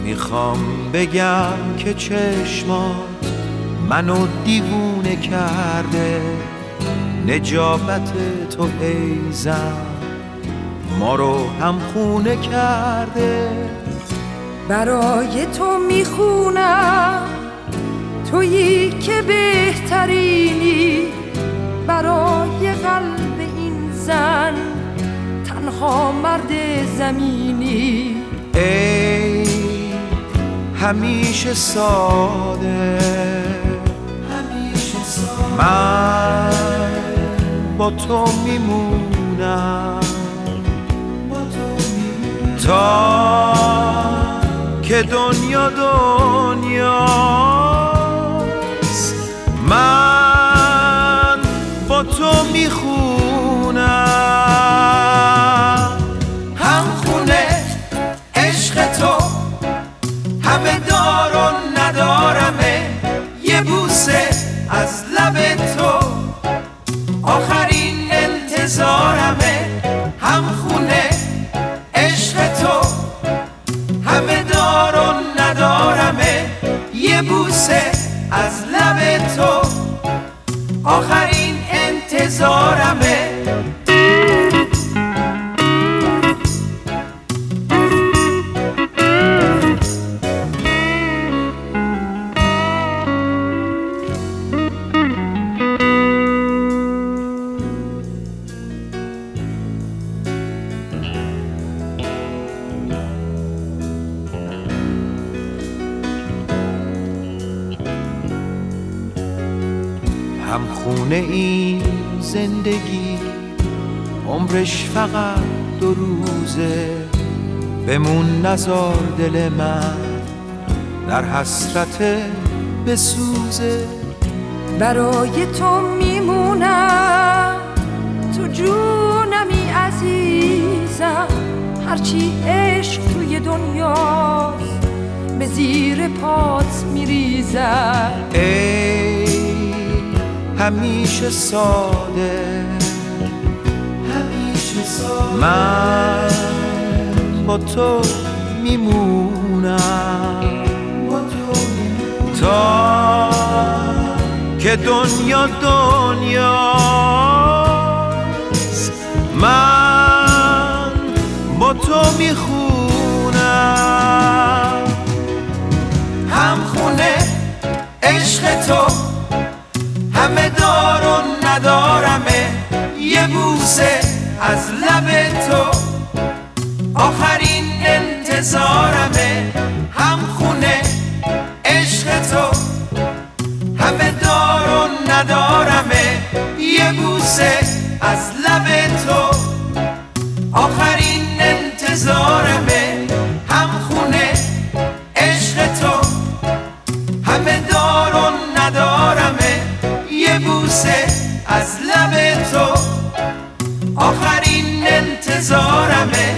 میخوام بگم که چشمات منو دیوونه کرده، نجابت تو ای زن ما رو همخونه کرده. برای تو میخونم تویی که بهترینی، برای قلب این زن تنها مرد زمینی. ای همیشه ساده، من با تو میمونم تا که دنیا دنیاست. من با تو میخونم همخونه عشق تو، همه دار و ندارمه، یه بوسه از لب تو آخرین انتظارمه. همخونه عشق تو، همه دار و ندارمه، یه بوسه از لب تو آخرین انتظارمه. همخونه این زندگی عمرش فقط 2 روزه، بمون نزار دل من در حسرت بسوزه. برای تو میمونم تو جونمی عزیزم، هرچی عشق توی دنیاست به زیر پات میریزم. ای همیشه ساده، من با تو میمونم تا که دنیا دنیاست. من با تو میخونم همخونه عشق تو، همه دار و ندارمه، یه بوسه از لب تو آخرین انتظارمه. همخونه عشق تو، همه دار و ندارمه، یه بوسه از لب تو آخرین انتظارمه. همخونه عشق تو، همه دار و ندارمه، یه بوسه از لب تو آخرین انتظارمه.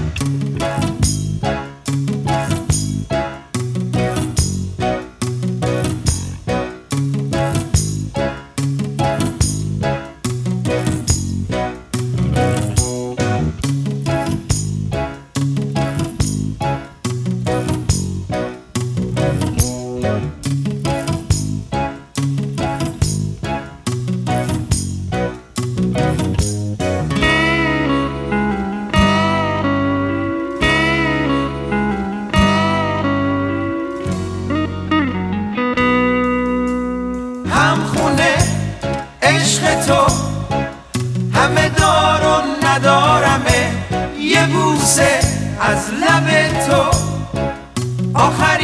همخونه عشق تو، همه دار و ندارمه، یه بوسه از لب تو آخرین